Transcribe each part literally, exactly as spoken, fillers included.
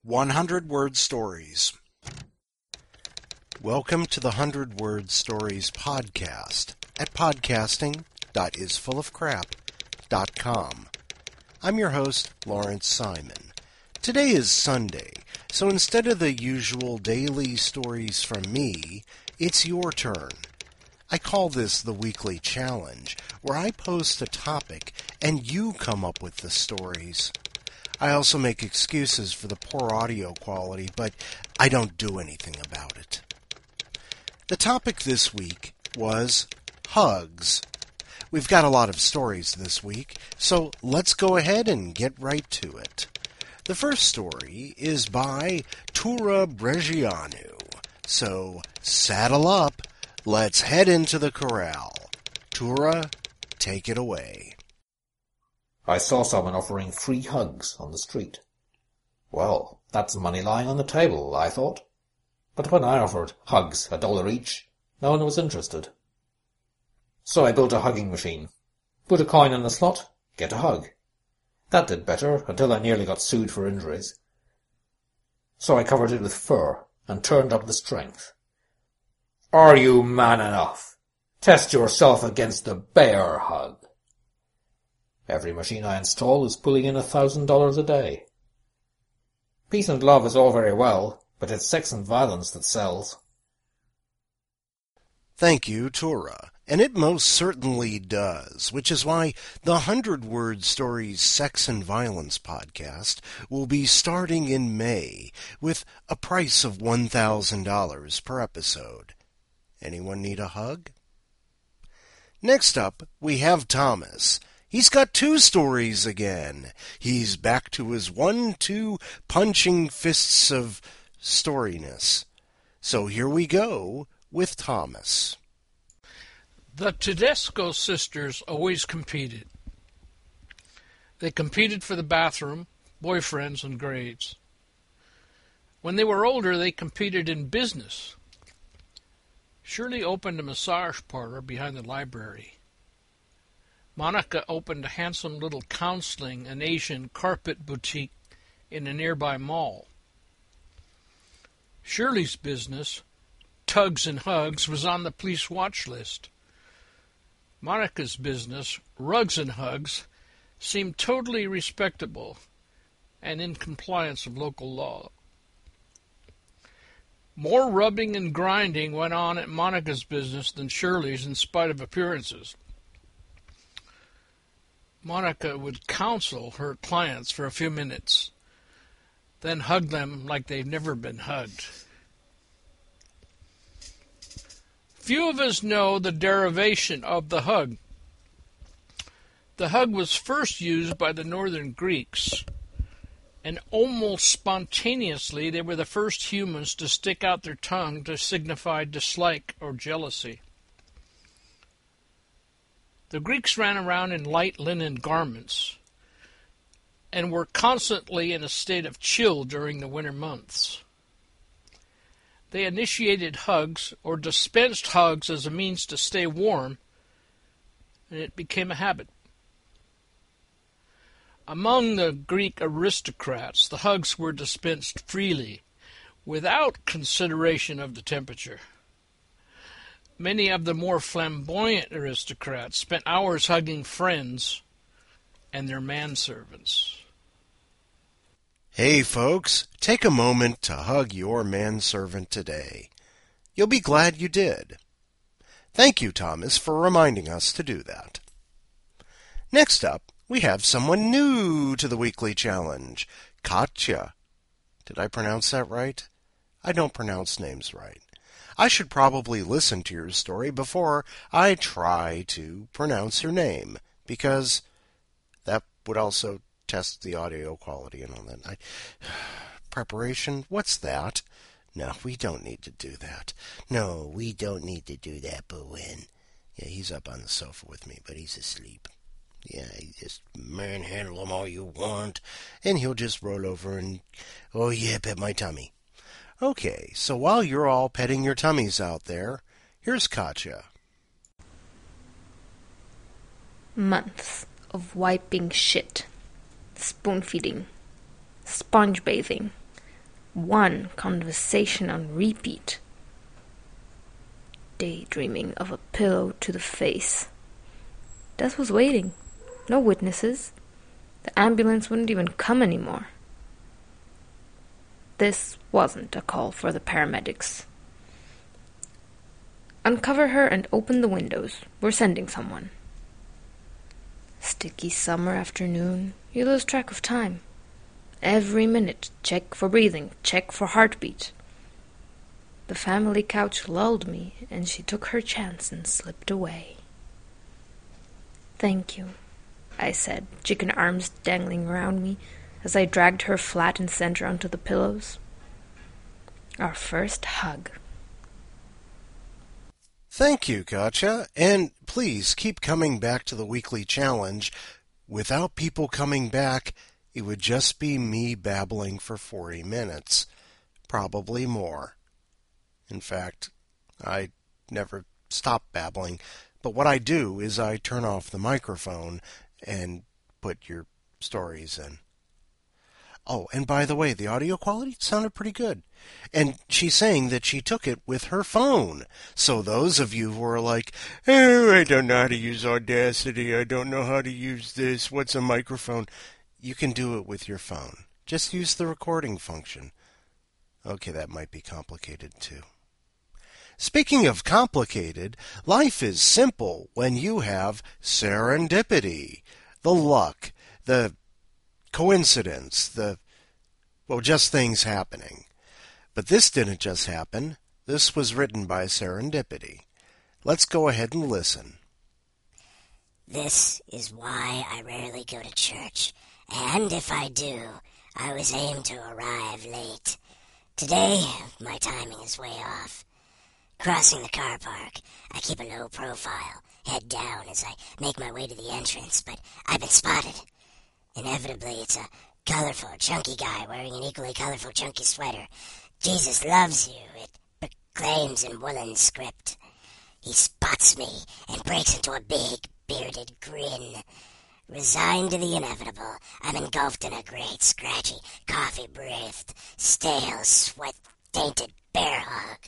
hundred Word Stories. Welcome to the one hundred Word Stories podcast at podcasting dot is full of crap dot com. I'm your host, Lawrence Simon. Today is Sunday, so instead of the usual daily stories from me, it's your turn. I call this the weekly challenge, where I post a topic and you come up with the stories. I also make excuses for the poor audio quality, but I don't do anything about it. The topic this week was hugs. We've got a lot of stories this week, so let's go ahead and get right to it. The first story is by Tura Bregianu. So saddle up, let's head into the corral. Tura, take it away. I saw someone offering free hugs on the street. Well, that's money lying on the table, I thought. But when I offered hugs a dollar each, no one was interested. So I built a hugging machine. Put a coin in the slot, get a hug. That did better until I nearly got sued for injuries. So I covered it with fur and turned up the strength. Are you man enough? Test yourself against the bear hug. Every machine I install is pulling in a thousand dollars a day. Peace and love is all very well, but it's sex and violence that sells. Thank you, Tura. And it most certainly does, which is why the one hundred Word Stories Sex and Violence podcast will be starting in May with a price of one thousand dollars per episode. Anyone need a hug? Next up, we have Thomas. He's got two stories again. He's back to his one-two punching fists of storyness. So here we go with Thomas. The Tedesco sisters always competed. They competed for the bathroom, boyfriends, and grades. When they were older, they competed in business. Shirley opened a massage parlor behind the library. Monica opened a handsome little counseling and Asian carpet boutique in a nearby mall. Shirley's business, Tugs and Hugs, was on the police watch list. Monica's business, Rugs and Hugs, seemed totally respectable and in compliance with local law. More rubbing and grinding went on at Monica's business than Shirley's in spite of appearances. Monica would counsel her clients for a few minutes, then hug them like they've never been hugged. Few of us know the derivation of the hug. The hug was first used by the northern Greeks, and almost spontaneously they were the first humans to stick out their tongue to signify dislike or jealousy. The Greeks ran around in light linen garments and were constantly in a state of chill during the winter months. They initiated hugs or dispensed hugs as a means to stay warm, and it became a habit. Among the Greek aristocrats, the hugs were dispensed freely, without consideration of the temperature. Many of the more flamboyant aristocrats spent hours hugging friends and their manservants. Hey folks, take a moment to hug your manservant today. You'll be glad you did. Thank you, Thomas, for reminding us to do that. Next up, we have someone new to the weekly challenge, Katya. Did I pronounce that right? I don't pronounce names right. I should probably listen to your story before I try to pronounce your name, because that would also test the audio quality and all that. I, preparation? What's that? No, we don't need to do that. No, we don't need to do that, but when? Yeah, he's up on the sofa with me, but he's asleep. Yeah, you just manhandle him all you want, and he'll just roll over and, oh yeah, pet my tummy. Okay, so while you're all petting your tummies out there, here's Katya. Months of wiping shit, spoon feeding, sponge bathing, one conversation on repeat. Daydreaming of a pillow to the face. Death was waiting. No witnesses. The ambulance wouldn't even come anymore. This wasn't a call for the paramedics. Uncover her and open the windows. We're sending someone. Sticky summer afternoon. You lose track of time. Every minute, check for breathing, check for heartbeat. The family couch lulled me, and she took her chance and slipped away. Thank you, I said, chicken arms dangling around me, as I dragged her flat and center onto the pillows. Our first hug. Thank you, Katja, and please keep coming back to the weekly challenge. Without people coming back, it would just be me babbling for forty minutes, probably more. In fact, I never stop babbling, but what I do is I turn off the microphone and put your stories in. Oh, and by the way, the audio quality sounded pretty good. And she's saying that she took it with her phone. So those of you who are like, oh, I don't know how to use Audacity, I don't know how to use this, what's a microphone? You can do it with your phone. Just use the recording function. Okay, that might be complicated too. Speaking of complicated, life is simple when you have serendipity, the luck, the coincidence, the, well, just things happening. But this didn't just happen. This was written by Serendipity. Let's go ahead and listen. This is why I rarely go to church, and if I do, I always aim to arrive late. Today, my timing is way off. Crossing the car park, I keep a low profile, head down as I make my way to the entrance, but I've been spotted. Inevitably, it's a colorful, chunky guy wearing an equally colorful, chunky sweater. Jesus loves you, it proclaims in woolen script. He spots me and breaks into a big, bearded grin. Resigned to the inevitable, I'm engulfed in a great, scratchy, coffee-breathed, stale, sweat-tainted bear hug.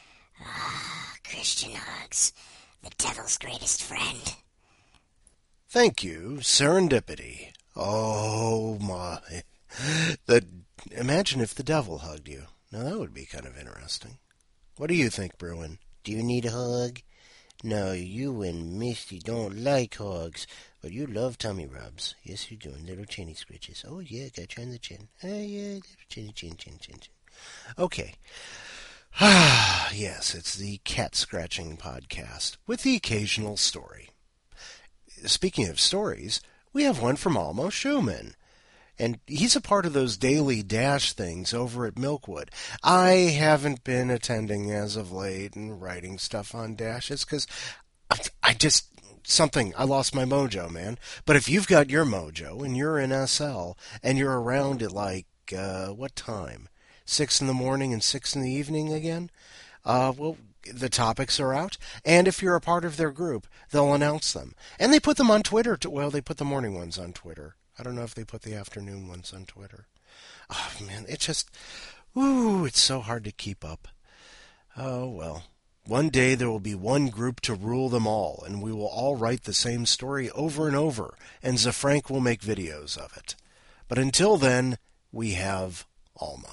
Ah, Christian hugs, the devil's greatest friend. Thank you, Serendipity. Oh my. The, imagine if the devil hugged you. Now that would be kind of interesting. What do you think, Bruin? Do you need a hug? No, you and Misty don't like hugs, but you love tummy rubs. Yes, you do, and little chinny scritches. Oh yeah, got you on the chin. Oh yeah, little chinny chin, chin, chin, chin. Okay. Ah, yes, it's the cat scratching podcast with the occasional story. Speaking of stories, we have one from Almo Schumann, and he's a part of those daily Dash things over at Milkwood. I haven't been attending as of late and writing stuff on Dashes because I just, something, I lost my mojo, man. But if you've got your mojo and you're in S L and you're around at like, uh, what time? Six in the morning and six in the evening again? Uh, well, the topics are out, and if you're a part of their group, they'll announce them. And they put them on Twitter. To, well, they put the morning ones on Twitter. I don't know if they put the afternoon ones on Twitter. Oh, man, it just, ooh, it's so hard to keep up. Oh, well. One day there will be one group to rule them all, and we will all write the same story over and over, and Zafrank will make videos of it. But until then, we have Almo.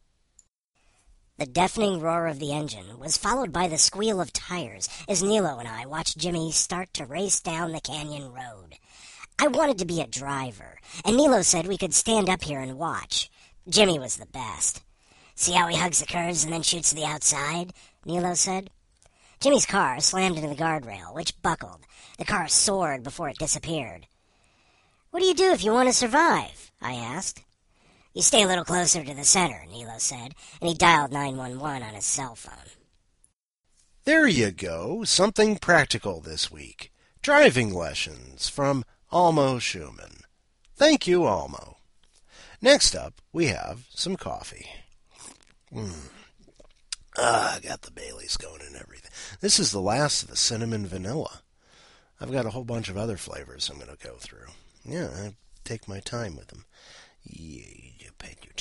The deafening roar of the engine was followed by the squeal of tires as Nilo and I watched Jimmy start to race down the canyon road. I wanted to be a driver, and Nilo said we could stand up here and watch. Jimmy was the best. See how he hugs the curves and then shoots to the outside? Nilo said. Jimmy's car slammed into the guardrail, which buckled. The car soared before it disappeared. What do you do if you want to survive? I asked. You stay a little closer to the center, Nilo said, and he dialed nine one one on his cell phone. There you go, something practical this week. Driving lessons from Almo Schumann. Thank you, Almo. Next up, we have some coffee. Mm. Ah, I got the Baileys going and everything. This is the last of the cinnamon vanilla. I've got a whole bunch of other flavors I'm going to go through. Yeah, I take my time with them. Yeah, you pet your tummy.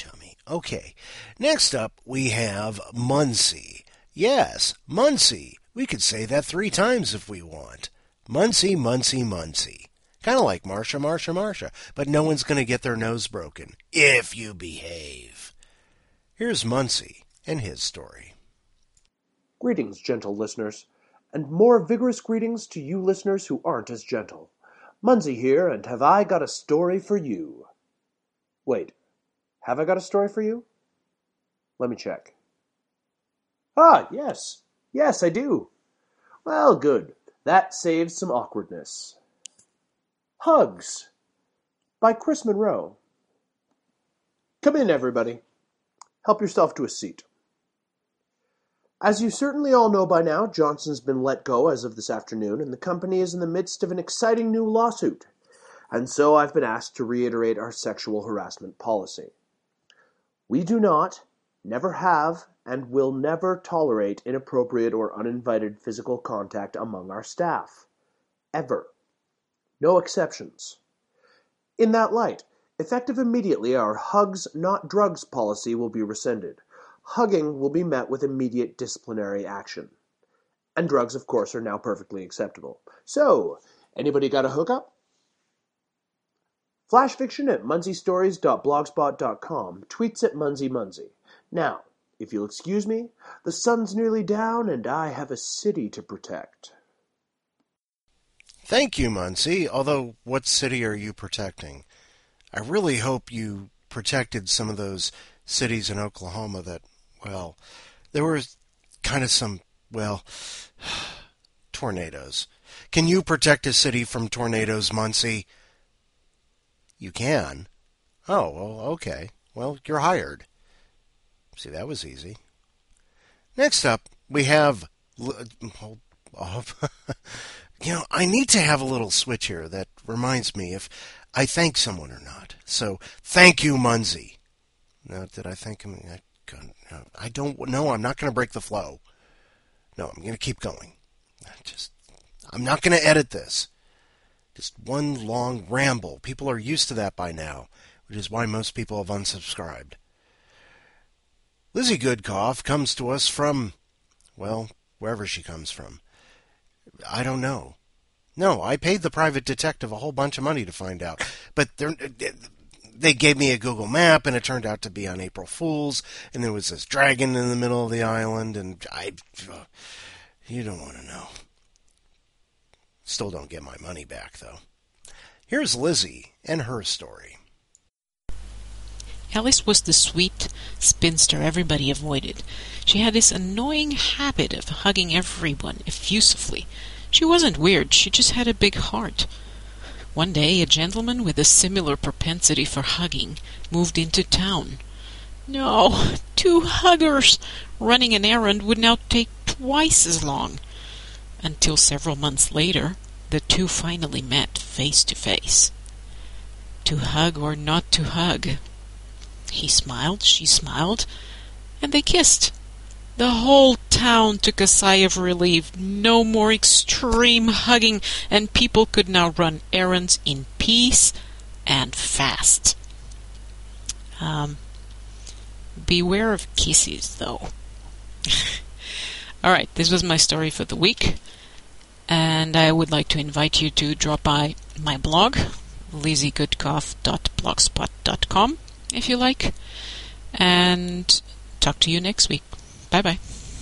Okay, next up we have Muncie. Yes, Muncie. We could say that three times if we want. Muncie, Muncie, Muncie. Kind of like Marsha, Marsha, Marsha, but no one's going to get their nose broken if you behave. Here's Muncie and his story. Greetings, gentle listeners, and more vigorous greetings to you listeners who aren't as gentle. Muncie here, and have I got a story for you? Wait, have I got a story for you? Let me check. Ah, yes, yes, I do. Well, good. That saves some awkwardness. Hugs by Chris Monroe. Come in, everybody. Help yourself to a seat. As you certainly all know by now, Johnson's been let go as of this afternoon, and the company is in the midst of an exciting new lawsuit. And so I've been asked to reiterate our sexual harassment policy. We do not, never have, and will never tolerate inappropriate or uninvited physical contact among our staff. Ever. No exceptions. In that light, effective immediately, our hugs, not drugs policy will be rescinded. Hugging will be met with immediate disciplinary action. And drugs, of course, are now perfectly acceptable. So, anybody got a hookup? Flash fiction at munseystories dot blogspot dot com. Tweets at Munsey Munsey. Now, if you'll excuse me, the sun's nearly down and I have a city to protect. Thank you, Muncie. Although, what city are you protecting? I really hope you protected some of those cities in Oklahoma that, well, there were kind of some, well, tornadoes. Can you protect a city from tornadoes, Muncie? You can? Oh, well, okay. Well, you're hired. See, that was easy. Next up, we have... Hold off. You know, I need to have a little switch here that reminds me if I thank someone or not. So, thank you, Muncie. No, did I thank him? I, I don't know. I'm not going to break the flow. No, I'm going to keep going. I just, I'm not going to edit this. Just one long ramble. People are used to that by now, which is why most people have unsubscribed. Lizzie Goodcoff comes to us from, well, wherever she comes from. I don't know. No, I paid the private detective a whole bunch of money to find out. But they gave me a Google map, and it turned out to be on April Fool's, and there was this dragon in the middle of the island, and I... Uh, you don't want to know. Still don't get my money back, though. Here's Lizzie and her story. Alice was the sweet spinster everybody avoided. She had this annoying habit of hugging everyone effusively. She wasn't weird, she just had a big heart. One day, a gentleman with a similar propensity for hugging moved into town. No, two huggers! Running an errand would now take twice as long. Until several months later, the two finally met face to face. To hug or not to hug? He smiled, she smiled, and they kissed. The whole town took a sigh of relief. No more extreme hugging, and people could now run errands in peace and fast. Um, beware of kisses, though. All right, this was my story for the week, and I would like to invite you to drop by my blog, lizzie goodcoff dot blogspot dot com, if you like, and talk to you next week. Bye-bye.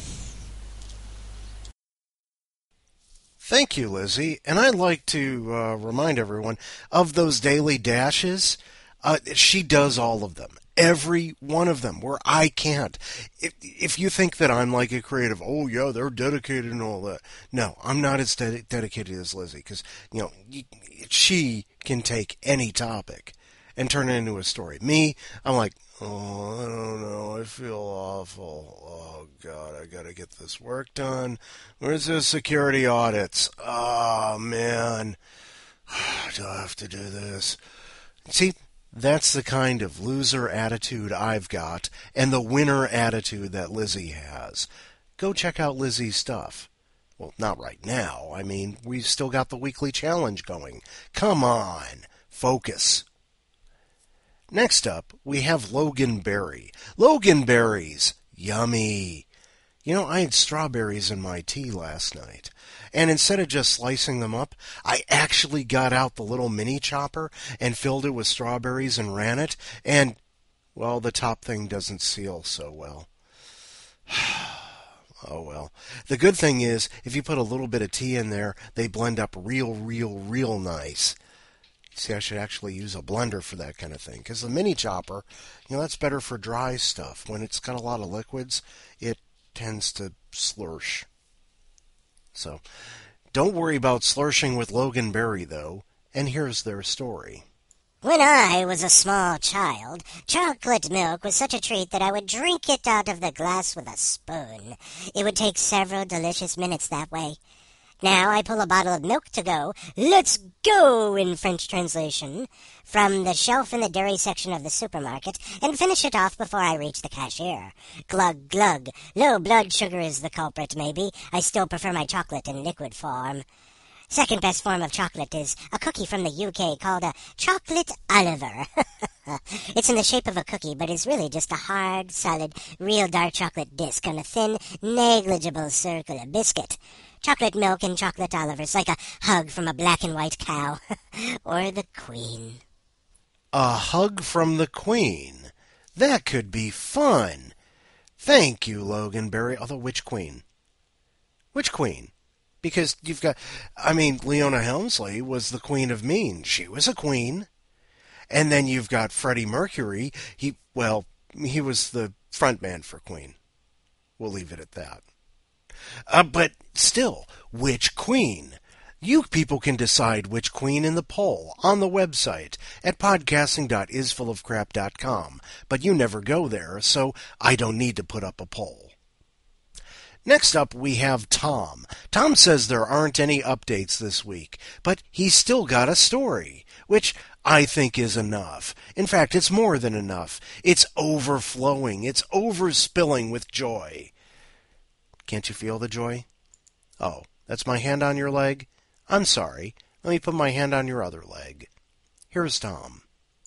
Thank you, Lizzie. And I'd like to uh, remind everyone of those daily dashes. Uh, she does all of them. Every one of them, where I can't. If, if you think that I'm like a creative, oh yeah, they're dedicated and all that. No, I'm not as ded- dedicated as Lizzie, because, you know, she can take any topic and turn it into a story. Me, I'm like, oh, I don't know, I feel awful. Oh, God, I gotta get this work done. Where's the security audits? Oh, man. Do I have to do this? See, that's the kind of loser attitude I've got, and the winner attitude that Lizzie has. Go check out Lizzie's stuff. Well, not right now. I mean, we've still got the weekly challenge going. Come on, focus. Next up, we have Loganberry. Loganberries! Yummy! You know, I had strawberries in my tea last night. And instead of just slicing them up, I actually got out the little mini chopper and filled it with strawberries and ran it. And, well, the top thing doesn't seal so well. Oh, well. The good thing is, if you put a little bit of tea in there, they blend up real, real, real nice. See, I should actually use a blender for that kind of thing. Because the mini chopper, you know, that's better for dry stuff. When it's got a lot of liquids, it tends to slursh. So, don't worry about slurshing with Loganberry, though. And here's their story. When I was a small child, chocolate milk was such a treat that I would drink it out of the glass with a spoon. It would take several delicious minutes that way. Now I pull a bottle of milk to go, let's go in French translation, from the shelf in the dairy section of the supermarket, and finish it off before I reach the cashier. Glug, glug. Low blood sugar is the culprit, maybe. I still prefer my chocolate in liquid form. Second best form of chocolate is a cookie from the U K called a chocolate Oliver. It's in the shape of a cookie, but is really just a hard, solid, real dark chocolate disc on a thin, negligible circular biscuit. Chocolate milk and chocolate Olivers, like a hug from a black and white cow. Or the Queen. A hug from the Queen. That could be fun. Thank you, Loganberry. Although, which Queen? Which Queen? Because you've got, I mean, Leona Helmsley was the Queen of Mean. She was a queen. And then you've got Freddie Mercury. He, well, he was the frontman for Queen. We'll leave it at that. Uh, but still, which Queen? You people can decide which Queen in the poll on the website at podcasting dot is full of crap dot com. But you never go there, so I don't need to put up a poll. Next up, we have Tom. Tom says there aren't any updates this week, but he's still got a story, which I think is enough. In fact, it's more than enough. It's overflowing. It's overspilling with joy. Can't you feel the joy? Oh, that's my hand on your leg? I'm sorry. Let me put my hand on your other leg. Here's Tom.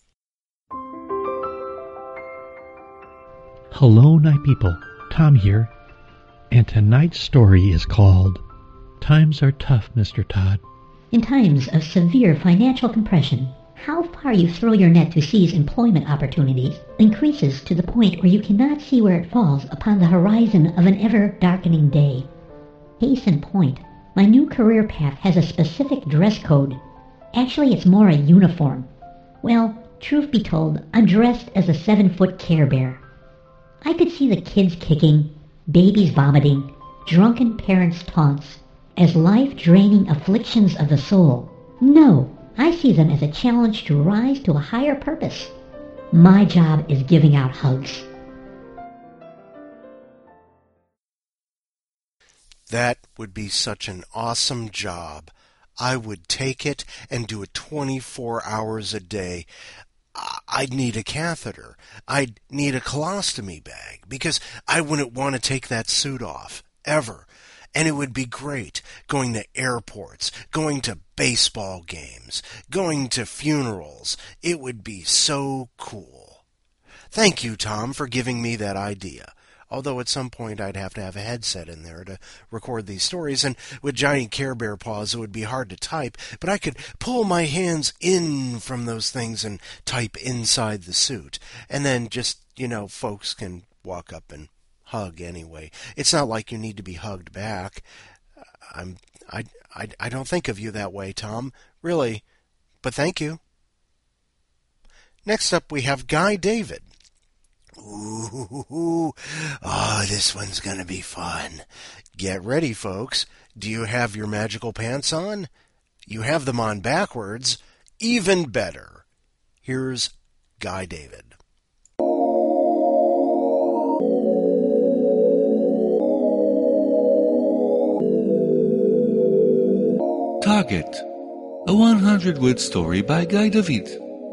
Hello, night people. Tom here. And tonight's story is called Times Are Tough, Mister Todd. In times of severe financial compression, how far you throw your net to seize employment opportunities increases to the point where you cannot see where it falls upon the horizon of an ever-darkening day. Case in point, my new career path has a specific dress code. Actually, it's more a uniform. Well, truth be told, I'm dressed as a seven-foot Care Bear. I could see the kids kicking, babies vomiting, drunken parents' taunts, as life-draining afflictions of the soul. No, I see them as a challenge to rise to a higher purpose. My job is giving out hugs. That would be such an awesome job. I would take it and do it twenty-four hours a day. I'd need a catheter. I'd need a colostomy bag because I wouldn't want to take that suit off, ever. And it would be great going to airports, going to baseball games, going to funerals. It would be so cool. Thank you, Tom, for giving me that idea. Although at some point I'd have to have a headset in there to record these stories, and with giant Care Bear paws it would be hard to type, but I could pull my hands in from those things and type inside the suit. And then just, you know, folks can walk up and hug anyway. It's not like you need to be hugged back. I'm, I, I, I don't think of you that way, Tom. Really. But thank you. Next up we have Guy David. Ooh, oh, this one's going to be fun. Get ready, folks. Do you have your magical pants on? You have them on backwards. Even better. Here's Guy David. Target, a one hundred word story by Guy David.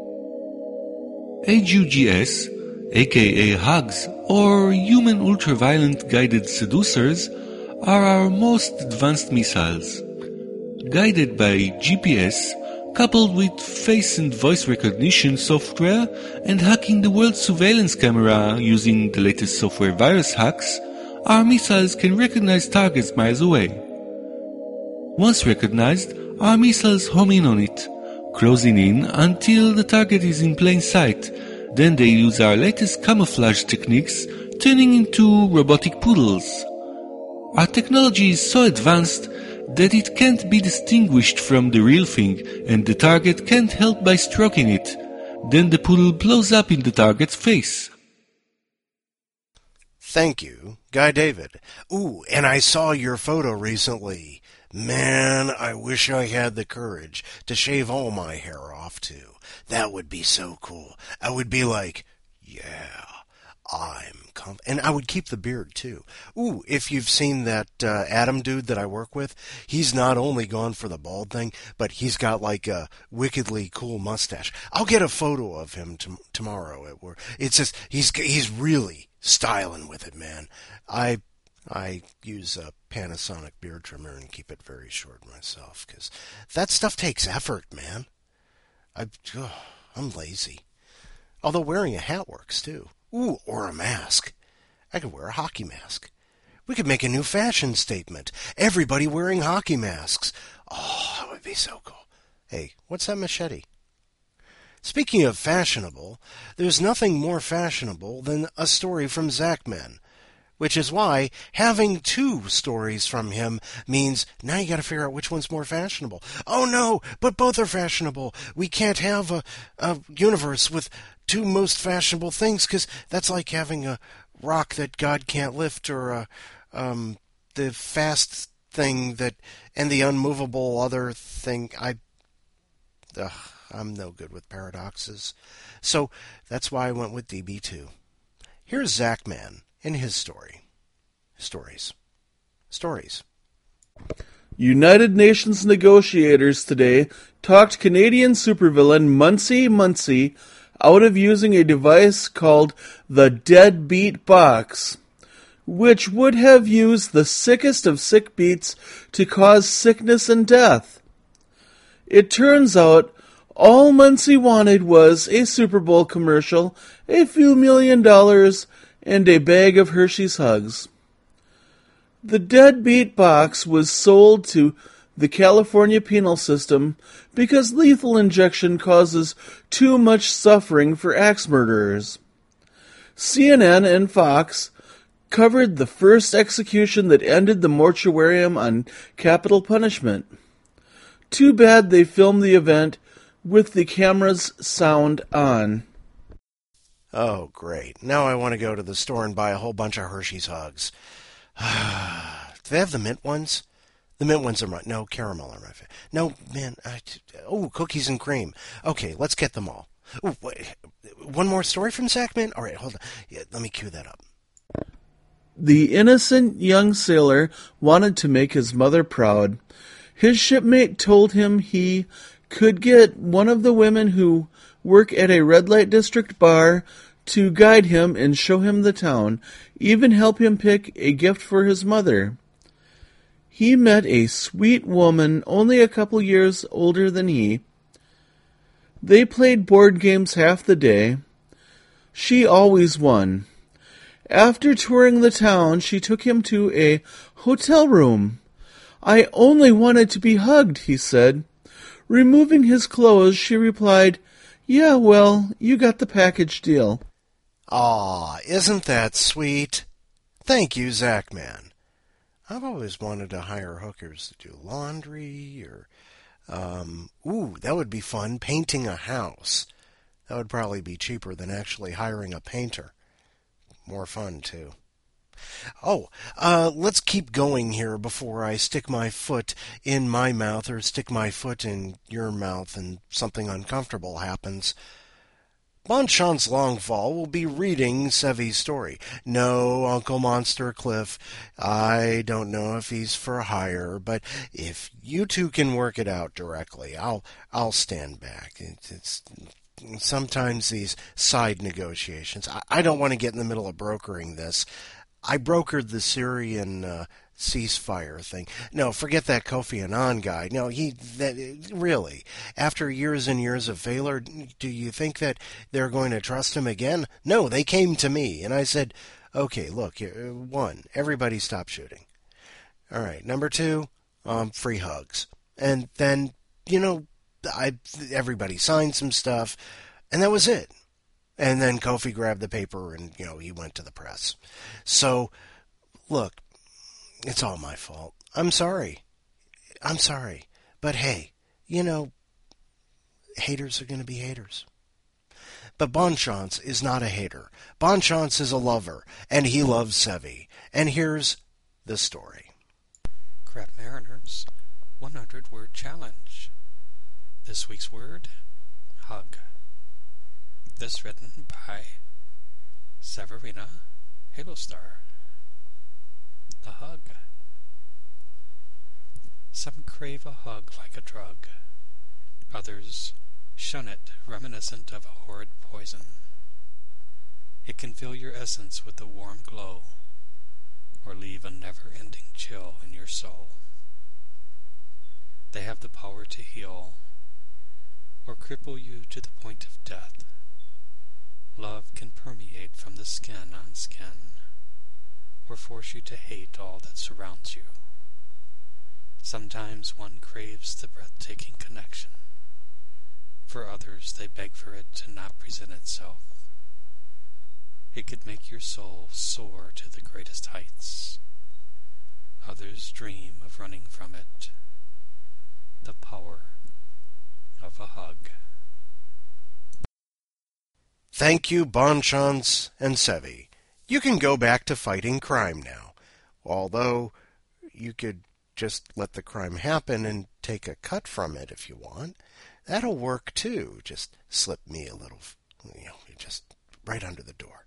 H U G S, aka Hugs, or Human Ultraviolent Guided Seducers, are our most advanced missiles. Guided by G P S, coupled with face and voice recognition software and hacking the world's surveillance camera using the latest software virus hacks, our missiles can recognize targets miles away. Once recognized, our missiles home in on it, closing in until the target is in plain sight. Then they use our latest camouflage techniques, turning into robotic poodles. Our technology is so advanced that it can't be distinguished from the real thing, and the target can't help by stroking it. Then the poodle blows up in the target's face. Thank you, Guy David. Ooh, and I saw your photo recently. Man, I wish I had the courage to shave all my hair off, too. That would be so cool. I would be like, yeah, I'm comf-. And I would keep the beard, too. Ooh, if you've seen that uh, Adam dude that I work with, he's not only gone for the bald thing, but he's got like a wickedly cool mustache. I'll get a photo of him t- tomorrow at work. It's just, he's he's really styling with it, man. I... I use a Panasonic beard trimmer and keep it very short myself, because that stuff takes effort, man. I, oh, I'm lazy. Although wearing a hat works, too. Ooh, or a mask. I could wear a hockey mask. We could make a new fashion statement. Everybody wearing hockey masks. Oh, that would be so cool. Hey, what's that machete? Speaking of fashionable, there's nothing more fashionable than a story from Zachman. Which is why having two stories from him means now you got to figure out which one's more fashionable. Oh no, but both are fashionable. We can't have a, a universe with two most fashionable things, because that's like having a rock that God can't lift, or a, um, the fast thing that and the unmovable other thing. I, ugh, I'm no good with paradoxes. So that's why I went with D B two. Here's Zachman in his story. Stories. Stories. United Nations negotiators today talked Canadian supervillain Muncie Muncie out of using a device called the Deadbeat Box, which would have used the sickest of sick beats to cause sickness and death. It turns out all Muncie wanted was a Super Bowl commercial, a few million dollars, and a bag of Hershey's Hugs. The Deadbeat Box was sold to the California penal system because lethal injection causes too much suffering for axe murderers. C N N and Fox covered the first execution that ended the mortuarium on capital punishment. Too bad they filmed the event with the camera's sound on. Oh, great. Now I want to go to the store and buy a whole bunch of Hershey's Hugs. Do they have the mint ones? The mint ones are my... No, caramel are my favorite. No, man. I, oh, cookies and cream. Okay, let's get them all. Ooh, wait, one more story from Zachman? All right, hold on. Yeah, let me cue that up. The innocent young sailor wanted to make his mother proud. His shipmate told him he could get one of the women who work at a red light district bar to guide him and show him the town, even help him pick a gift for his mother. He met a sweet woman only a couple years older than he. They played board games half the day. She always won. After touring the town, she took him to a hotel room. I only wanted to be hugged, he said. Removing his clothes, she replied, Yeah, well, you got the package deal. Aw, isn't that sweet? Thank you, Zachman. I've always wanted to hire hookers to do laundry, or, um, ooh, that would be fun, painting a house. That would probably be cheaper than actually hiring a painter. More fun, too. Oh, uh, let's keep going here before I stick my foot in my mouth or stick my foot in your mouth and something uncomfortable happens. Bonchance Longfall will be reading Sevy's story. No, Uncle Monster Cliff, I don't know if he's for hire, but if you two can work it out directly, I'll I'll stand back. It's, it's sometimes these side negotiations. I, I don't want to get in the middle of brokering this. I brokered the Syrian uh, ceasefire thing. No, forget that Kofi Annan guy. No, he that really, after years and years of failure, do you think that they're going to trust him again? No, they came to me and I said, okay, look, one, everybody stop shooting. All right, number two, um, free hugs. And then, you know, I everybody signed some stuff, and that was it. And then Kofi grabbed the paper and, you know, he went to the press. So, look, it's all my fault. I'm sorry. I'm sorry. But hey, you know, haters are going to be haters. But Bonchance is not a hater. Bonchance is a lover, and he loves Sevi. And here's the story. Crab Mariners one hundred word challenge. This week's word, hug. This written by Severina Halostar. The hug. Some crave a hug like a drug. Others shun it, reminiscent of a horrid poison. It can fill your essence with a warm glow, or leave a never-ending chill in your soul. They have the power to heal, or cripple you to the point of death. Love can permeate from the skin on skin, or force you to hate all that surrounds you. Sometimes one craves the breathtaking connection. For others, they beg for it to not present itself. It could make your soul soar to the greatest heights. Others dream of running from it. The power of a hug. Thank you, Bonchance and Sevi. You can go back to fighting crime now. Although, you could just let the crime happen and take a cut from it if you want. That'll work too. Just slip me a little, you know, just right under the door.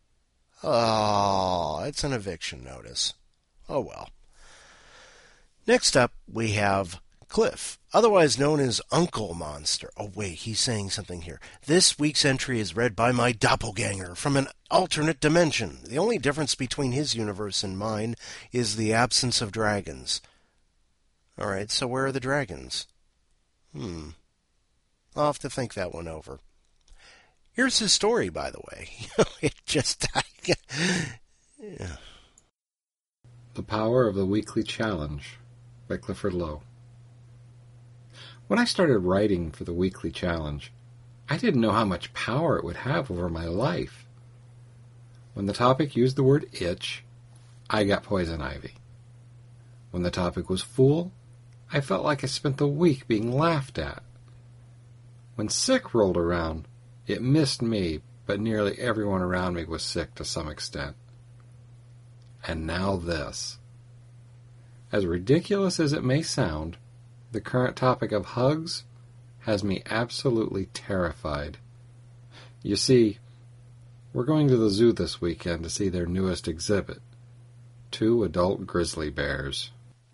Oh, it's an eviction notice. Oh well. Next up, we have Cliff, otherwise known as Uncle Monster. Oh wait, he's saying something here. This week's entry is read by my doppelganger from an alternate dimension. The only difference between his universe and mine is the absence of dragons. Alright, so where are the dragons? Hmm. I'll have to think that one over. Here's his story, by the way. It just... yeah. The Power of the Weekly Challenge by Clifford Lowe. When I started writing for the Weekly Challenge, I didn't know how much power it would have over my life. When the topic used the word itch, I got poison ivy. When the topic was fool, I felt like I spent the week being laughed at. When sick rolled around, it missed me, but nearly everyone around me was sick to some extent. And now this. As ridiculous as it may sound, the current topic of hugs has me absolutely terrified. You see, we're going to the zoo this weekend to see their newest exhibit, two adult grizzly bears.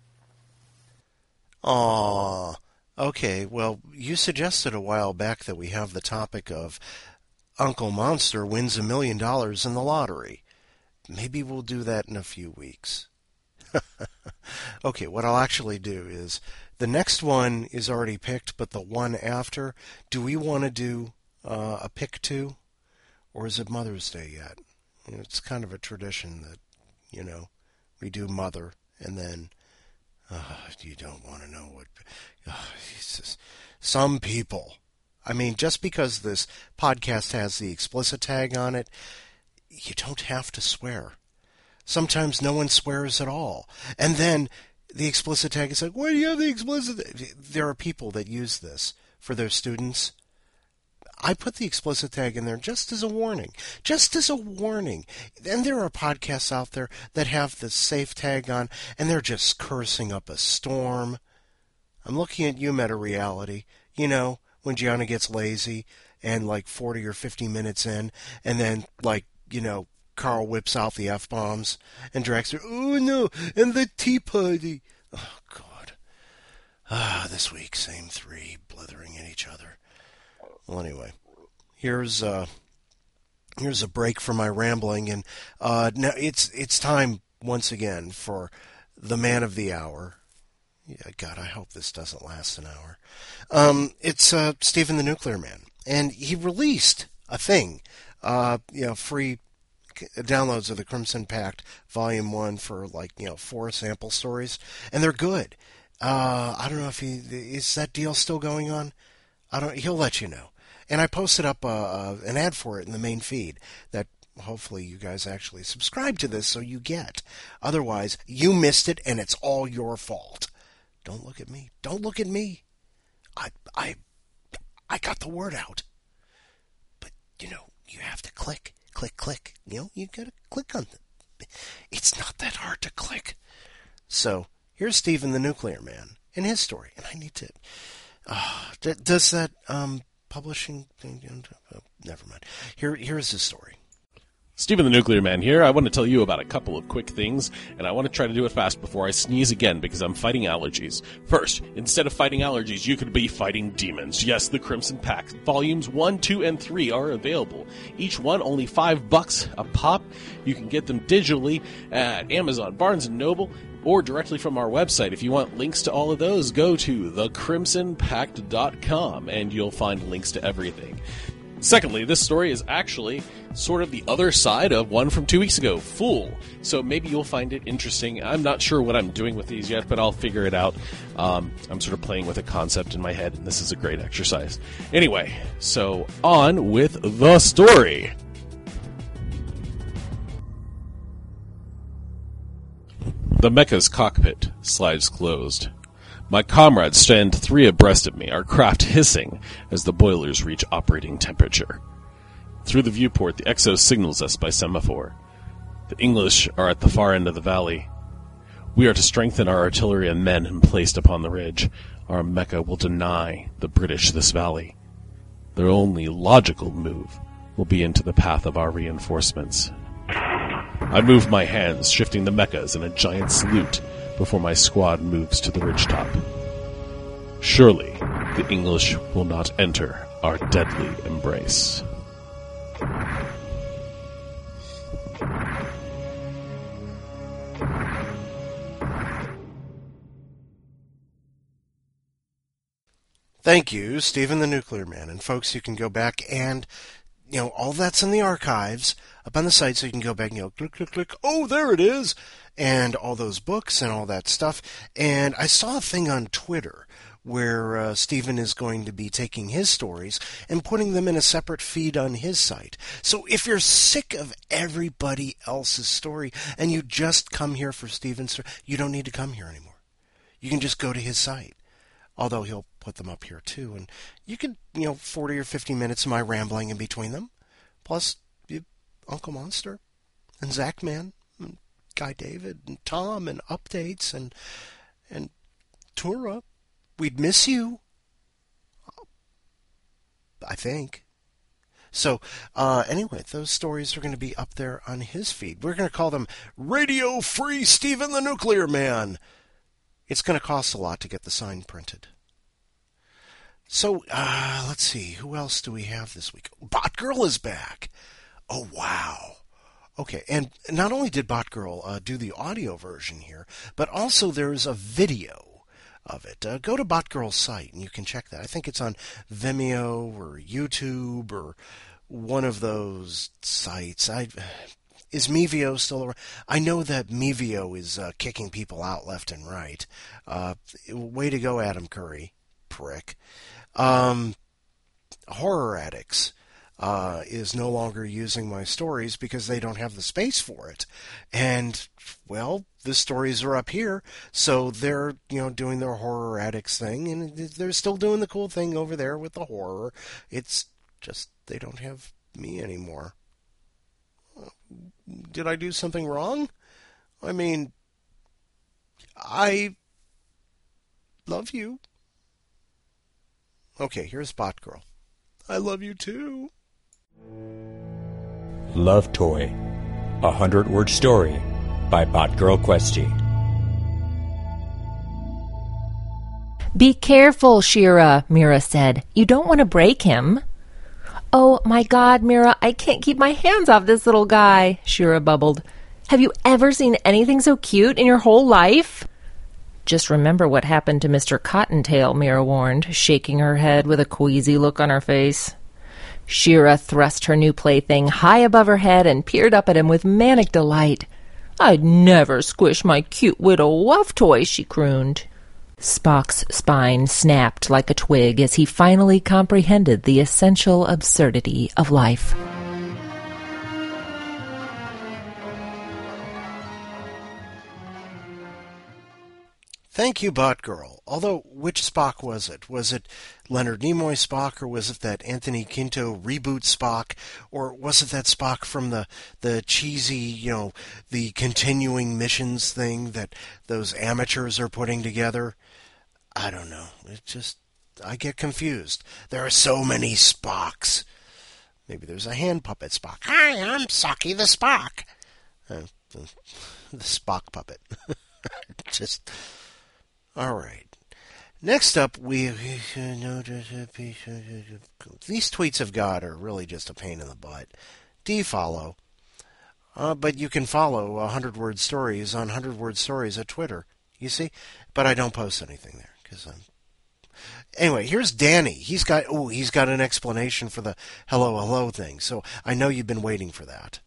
Aww. Okay, well, you suggested a while back that we have the topic of Uncle Monster wins a million dollars in the lottery. Maybe we'll do that in a few weeks. Okay, what I'll actually do is, the next one is already picked, but the one after, do we want to do uh, a pick two? Or is it Mother's Day yet? It's kind of a tradition that, you know, we do Mother, and then, uh, you don't want to know what, uh, it's just, some people, I mean, just because this podcast has the explicit tag on it, you don't have to swear. Sometimes no one swears at all. And then the explicit tag is like, why do you have the explicit? There are people that use this for their students. I put the explicit tag in there just as a warning. Just as a warning. And there are podcasts out there that have the safe tag on, and they're just cursing up a storm. I'm looking at you, Meta Reality. You know, when Gianna gets lazy and like forty or fifty minutes in, and then, like, you know, Carl whips out the F-bombs, and Drexler, oh no, and the tea party. Oh, God. Ah, this week, same three, blithering at each other. Well, anyway, here's uh, here's a break from my rambling, and uh, now it's it's time once again for the man of the hour. Yeah, God, I hope this doesn't last an hour. Um, it's uh, Stephen the Nuclear Man, and he released a thing, uh, you know, free downloads of the Crimson Pact Volume One for like you know four sample stories, and they're good. Uh, I don't know if he is that deal still going on. I don't. He'll let you know. And I posted up uh, uh, an ad for it in the main feed that hopefully you guys actually subscribe to this so you get. Otherwise, you missed it, and it's all your fault. Don't look at me. Don't look at me. I I I got the word out. But you know, you have to click, click, click. You know, you gotta click on it. It's not that hard to click. So here's Stephen the Nuclear Man and his story. And I need to. Uh, does that um, publishing thing? Oh, never mind. Here, here's his story. Stephen the Nuclear Man here. I want to tell you about a couple of quick things, and I want to try to do it fast before I sneeze again because I'm fighting allergies. First, instead of fighting allergies, you could be fighting demons. Yes, the Crimson Pact. Volumes one, two, and three are available. Each one only five bucks a pop. You can get them digitally at Amazon, Barnes and Noble, or directly from our website. If you want links to all of those, go to the crimson pact dot com, and you'll find links to everything. Secondly, this story is actually sort of the other side of one from two weeks ago, Fool. So maybe you'll find it interesting. I'm not sure what I'm doing with these yet, but I'll figure it out. Um, I'm sort of playing with a concept in my head, and this is a great exercise. Anyway, so on with the story. The Mecha's cockpit slides closed. My comrades stand three abreast of me, our craft hissing as the boilers reach operating temperature. Through the viewport, the Exo signals us by semaphore. The English are at the far end of the valley. We are to strengthen our artillery and men emplaced upon the ridge. Our Mecha will deny the British this valley. Their only logical move will be into the path of our reinforcements. I move my hands, shifting the Mechas in a giant salute before my squad moves to the ridgetop. Surely, the English will not enter our deadly embrace. Thank you, Stephen the Nuclear Man. And folks, you can go back and, you know, all that's in the archives up on the site, so you can go back and, you know, click, click, click, oh, there it is, and all those books and all that stuff. And I saw a thing on Twitter where uh, Stephen is going to be taking his stories and putting them in a separate feed on his site. So if you're sick of everybody else's story and you just come here for Stephen's story, you don't need to come here anymore. You can just go to his site, although he'll put them up here too. And you can, you know, forty or fifty minutes of my rambling in between them, plus you, Uncle Monster and Zach Man and Guy David and Tom and updates and and Tura. We'd miss you, I think. So, uh, anyway, those stories are going to be up there on his feed. We're going to call them Radio Free Stephen the Nuclear Man. It's going to cost a lot to get the sign printed. So, uh, let's see. Who else do we have this week? Bot Girl is back. Oh, wow. Okay, and not only did Bot Girl uh, do the audio version here, but also there's a video of it. Uh, go to BotGirl's site and you can check that. I think it's on Vimeo or YouTube or one of those sites. I is Mevio still around? I know that Mevio is uh, kicking people out left and right. Uh, way to go, Adam Curry, prick. Um, Horror Addicts uh, is no longer using my stories because they don't have the space for it. And, well, the stories are up here, so they're, you know, doing their Horror Addicts thing, and they're still doing the cool thing over there with the horror. It's just they don't have me anymore. Did I do something wrong? I mean, I love you. Okay, here's Bot Girl. I love you too. Love Toy, a hundred-word story by Bot Girl Questy. Be careful, Shira, Mira said. You don't want to break him. Oh, my God, Mira, I can't keep my hands off this little guy, Shira bubbled. Have you ever seen anything so cute in your whole life? Just remember what happened to Mister Cottontail, Mira warned, shaking her head with a queasy look on her face. Shira thrust her new plaything high above her head and peered up at him with manic delight. I'd never squish my cute little love toy, she crooned. Spock's spine snapped like a twig as he finally comprehended the essential absurdity of life. Thank you, Bot Girl. Although, which Spock was it? Was it Leonard Nimoy Spock, or was it that Anthony Quinto reboot Spock, or was it that Spock from the, the cheesy, you know, the continuing missions thing that those amateurs are putting together? I don't know. It just, I get confused. There are so many Spocks. Maybe there's a hand puppet Spock. Hi, I'm Socky the Spock. Uh, the, the Spock puppet. Just... All right. Next up, we... These tweets of God are really just a pain in the butt. Defollow. Uh, but you can follow one hundred word Stories on one hundred word Stories at Twitter. You see? But I don't post anything there. Cause I'm... Anyway, here's Danny. He's got oh, he's got an explanation for the hello, hello thing. So I know you've been waiting for that.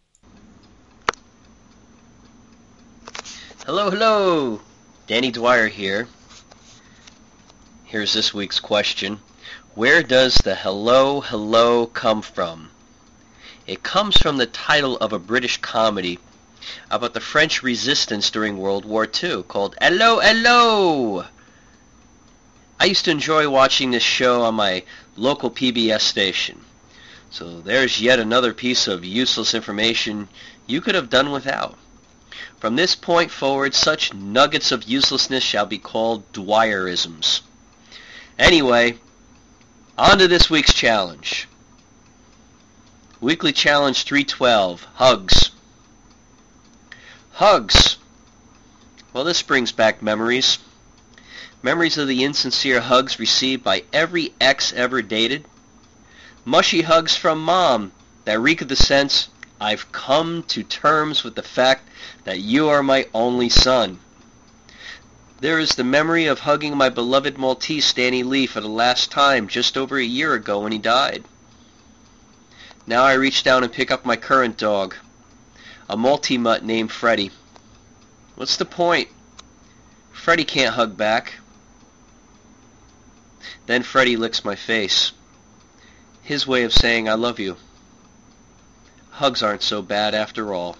Hello, hello. Danny Dwyer here. Here's this week's question. Where does the hello, hello come from? It comes from the title of a British comedy about the French resistance during World War Two called Hello, Hello! I used to enjoy watching this show on my local P B S station. So there's yet another piece of useless information you could have done without. From this point forward, such nuggets of uselessness shall be called Dwyerisms. Anyway, on to this week's challenge. Weekly Challenge three twelve, Hugs. Hugs. Well, this brings back memories. Memories of the insincere hugs received by every ex ever dated. Mushy hugs from mom that reek of the sense, I've come to terms with the fact that you are my only son. There is the memory of hugging my beloved Maltese Danny Lee for the last time just over a year ago when he died. Now I reach down and pick up my current dog, a multi-mutt named Freddy. What's the point? Freddy can't hug back. Then Freddy licks my face. His way of saying I love you. Hugs aren't so bad after all.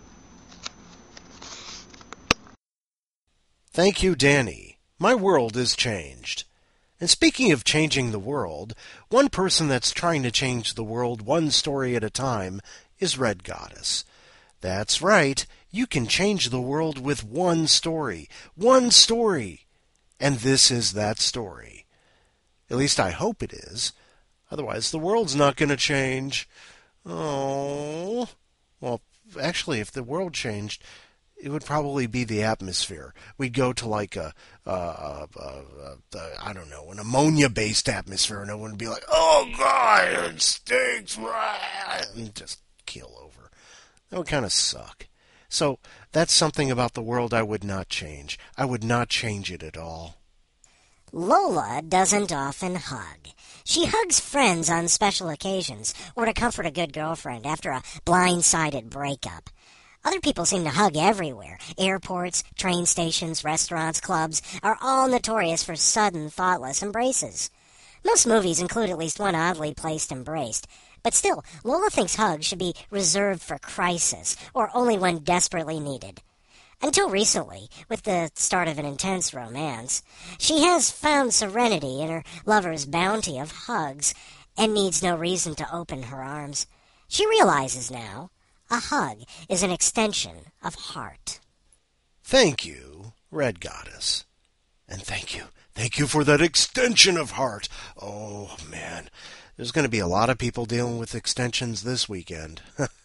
Thank you, Danny. My world is changed. And speaking of changing the world, one person that's trying to change the world one story at a time is Red Goddess. That's right. You can change the world with one story. One story. And this is that story. At least I hope it is. Otherwise, the world's not going to change. Oh. Well, actually, if the world changed, it would probably be the atmosphere. We'd go to like a, uh, uh, uh, uh, I don't know, an ammonia-based atmosphere, and everyone would be like, oh, God, it stinks, and just keel over. That would kind of suck. So that's something about the world I would not change. I would not change it at all. Lola doesn't often hug. She hugs friends on special occasions or to comfort a good girlfriend after a blindsided breakup. Other people seem to hug everywhere. Airports, train stations, restaurants, clubs are all notorious for sudden, thoughtless embraces. Most movies include at least one oddly placed embrace. But still, Lola thinks hugs should be reserved for crisis or only when desperately needed. Until recently, with the start of an intense romance, she has found serenity in her lover's bounty of hugs and needs no reason to open her arms. She realizes now a hug is an extension of heart. Thank you, Red Goddess. And thank you, thank you for that extension of heart. Oh, man, there's going to be a lot of people dealing with extensions this weekend.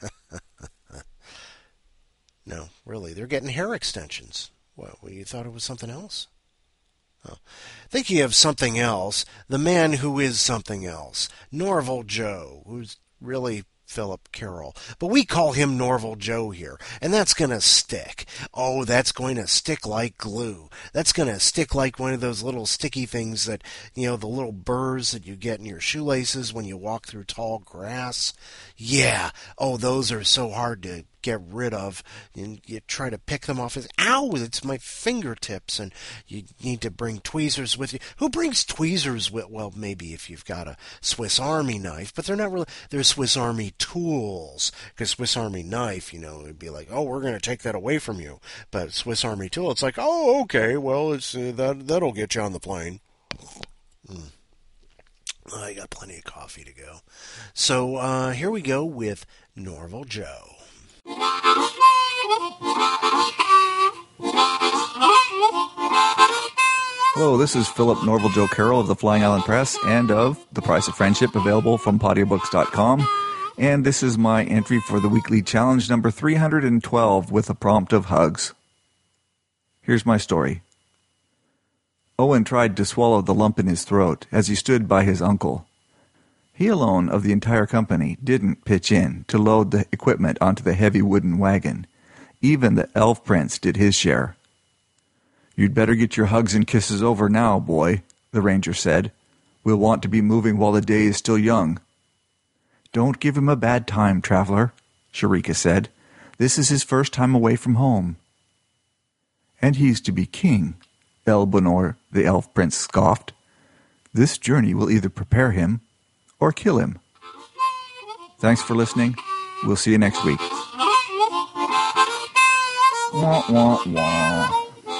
No, really, they're getting hair extensions. What, you thought it was something else? Oh. Thinking of something else, the man who is something else, Norval Joe, who's really Philip Carroll, but we call him Norval Joe here, and that's going to stick. Oh, that's going to stick like glue. That's going to stick like one of those little sticky things that, you know, the little burrs that you get in your shoelaces when you walk through tall grass. Yeah, oh, those are so hard to get rid of. And you try to pick them off. It's, ow, it's my fingertips, and you need to bring tweezers with you. Who brings tweezers with? Well, maybe if you've got a Swiss Army knife, but they're not really, they're Swiss Army tools, because Swiss Army knife, you know, it'd be like, oh, we're going to take that away from you. But Swiss Army tool, it's like, oh, okay, well, it's uh, that that'll get you on the plane. Mm. I got plenty of coffee to go. So uh, here we go with Norval Joe. Hello, this is Philip Norval Joe Carroll of the Flying Island Press and of The Price of Friendship, available from Podiobooks dot com. And this is my entry for the weekly challenge number three hundred twelve with a prompt of hugs. Here's my story. Owen tried to swallow the lump in his throat as he stood by his uncle. He alone of the entire company didn't pitch in to load the equipment onto the heavy wooden wagon. Even the elf prince did his share. "You'd better get your hugs and kisses over now, boy," the ranger said. "We'll want to be moving while the day is still young." "Don't give him a bad time, traveler," Sharika said. "This is his first time away from home." "And he's to be king," Elbenor, the elf prince, scoffed. "This journey will either prepare him or kill him." Thanks for listening. We'll see you next week. Wah, wah, wah.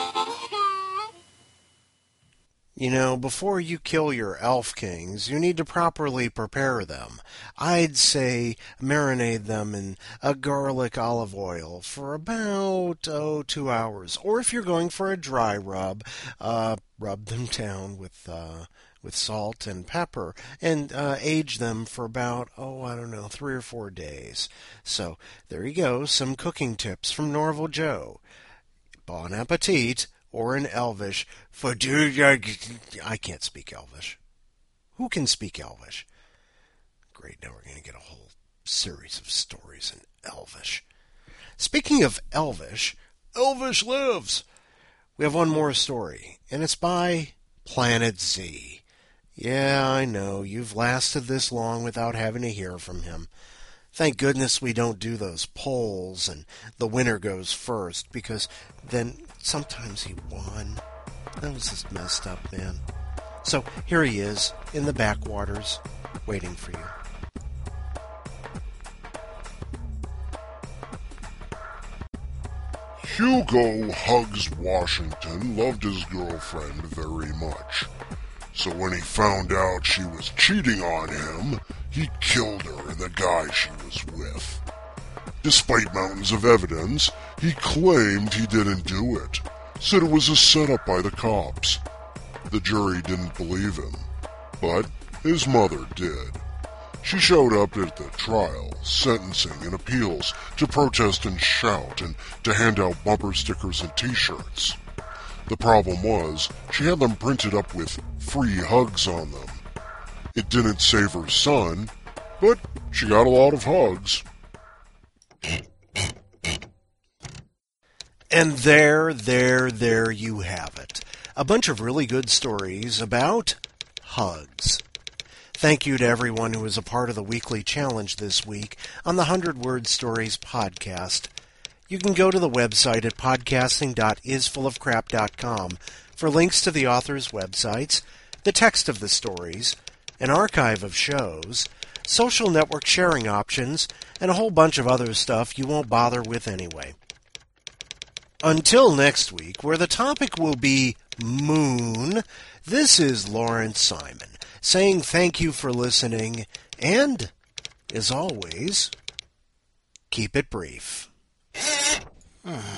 You know, before you kill your elf kings, you need to properly prepare them. I'd say marinate them in a garlic olive oil for about, oh, two hours. Or if you're going for a dry rub, uh, rub them down with, uh, with salt and pepper and uh, age them for about, oh, I don't know, three or four days. So there you go, some cooking tips from Norval Joe. Bon appetit. Or in Elvish, for I can't speak Elvish. Who can speak Elvish? Great, now we're going to get a whole series of stories in Elvish. Speaking of Elvish, Elvish lives! We have one more story, and it's by Planet Z. Yeah, I know, you've lasted this long without having to hear from him. Thank goodness we don't do those polls and the winner goes first, because then sometimes he won. That was just messed up, man. So here he is, in the backwaters, waiting for you. Hugo Hugs Washington loved his girlfriend very much. So when he found out she was cheating on him, he killed her and the guy she was with. Despite mountains of evidence, he claimed he didn't do it, said it was a setup by the cops. The jury didn't believe him, but his mother did. She showed up at the trial, sentencing, and appeals to protest and shout and to hand out bumper stickers and t-shirts. The problem was, she had them printed up with free hugs on them. It didn't save her son, but she got a lot of hugs. And there, there, there you have it. A bunch of really good stories about hugs. Thank you to everyone who was a part of the weekly challenge this week on the one hundred Word Stories podcast. You can go to the website at podcasting dot is full of crap dot com for links to the authors' websites, the text of the stories, an archive of shows, social network sharing options, and a whole bunch of other stuff you won't bother with anyway. Until next week, where the topic will be Moon, this is Lawrence Simon, saying thank you for listening, and, as always, keep it brief.